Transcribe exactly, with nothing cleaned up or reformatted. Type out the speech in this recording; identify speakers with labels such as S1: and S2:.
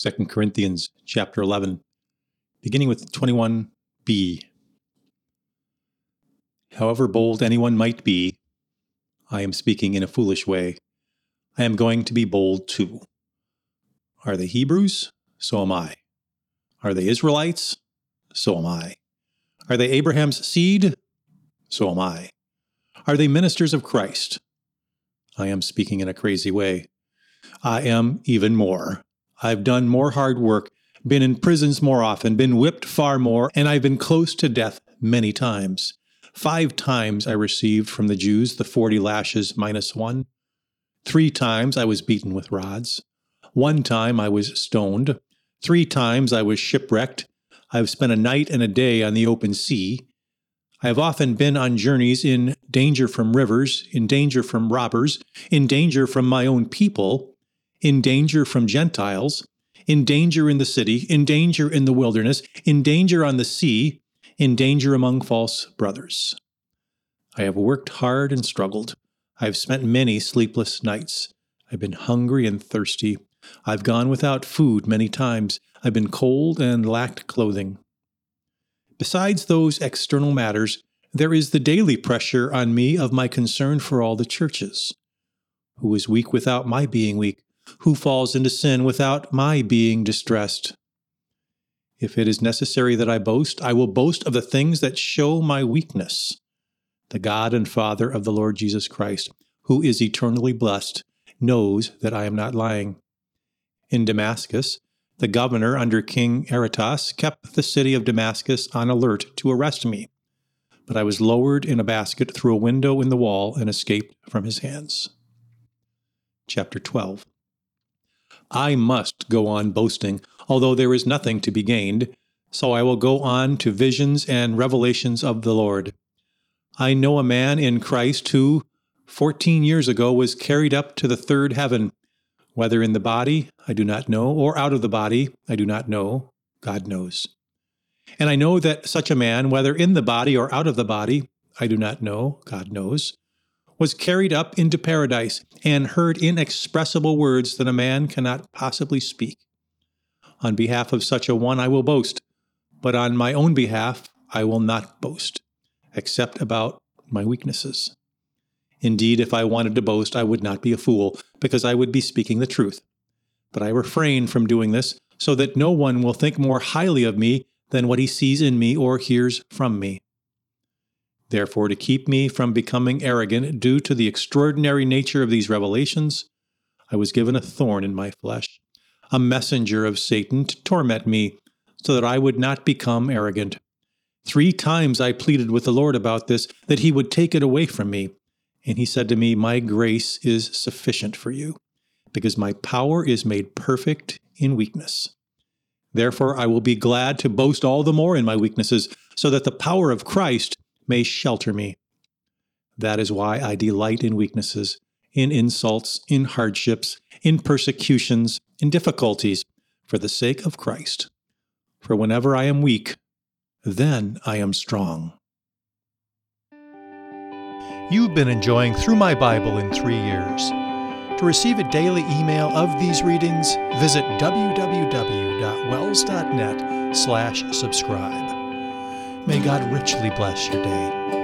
S1: Second Corinthians chapter eleven, beginning with twenty-one b. However bold anyone might be, I am speaking in a foolish way. I am going to be bold too. Are they Hebrews? So am I. Are they Israelites? So am I. Are they Abraham's seed? So am I. Are they ministers of Christ? I am speaking in a crazy way. I am even more. I've done more hard work, been in prisons more often, been whipped far more, and I've been close to death many times. Five times I received from the Jews the forty lashes minus one. Three times I was beaten with rods. One time I was stoned. Three times I was shipwrecked. I have spent a night and a day on the open sea. I have often been on journeys in danger from rivers, in danger from robbers, in danger from my own people, in danger from Gentiles, in danger in the city, in danger in the wilderness, in danger on the sea, in danger among false brothers. I have worked hard and struggled. I have spent many sleepless nights. I've been hungry and thirsty. I've gone without food many times. I've been cold and lacked clothing. Besides those external matters, there is the daily pressure on me of my concern for all the churches. Who is weak without my being weak? Who falls into sin without my being distressed? If it is necessary that I boast, I will boast of the things that show my weakness. The God and Father of the Lord Jesus Christ, who is eternally blessed, knows that I am not lying. In Damascus, the governor under King Aretas kept the city of Damascus on alert to arrest me, but I was lowered in a basket through a window in the wall and escaped from his hands. Chapter twelve. I must go on boasting, although there is nothing to be gained, so I will go on to visions and revelations of the Lord. I know a man in Christ who, fourteen years ago, was carried up to the third heaven. Whether in the body, I do not know, or out of the body, I do not know. God knows. And I know that such a man, whether in the body or out of the body, I do not know. God knows, was carried up into paradise and heard inexpressible words that a man cannot possibly speak. On behalf of such a one I will boast, but on my own behalf I will not boast, except about my weaknesses. Indeed, if I wanted to boast, I would not be a fool, because I would be speaking the truth. But I refrain from doing this, so that no one will think more highly of me than what he sees in me or hears from me. Therefore, to keep me from becoming arrogant due to the extraordinary nature of these revelations, I was given a thorn in my flesh, a messenger of Satan to torment me, so that I would not become arrogant. Three times I pleaded with the Lord about this, that he would take it away from me. And he said to me, "My grace is sufficient for you, because my power is made perfect in weakness. Therefore, I will be glad to boast all the more in my weaknesses, so that the power of Christ may shelter me. That is why I delight in weaknesses, in insults, in hardships, in persecutions, in difficulties, for the sake of Christ. For whenever I am weak, then I am strong." You've been enjoying Through My Bible in Three Years. To receive a daily email of these readings, visit w w w dot wells dot net slash subscribe. May God richly bless your day.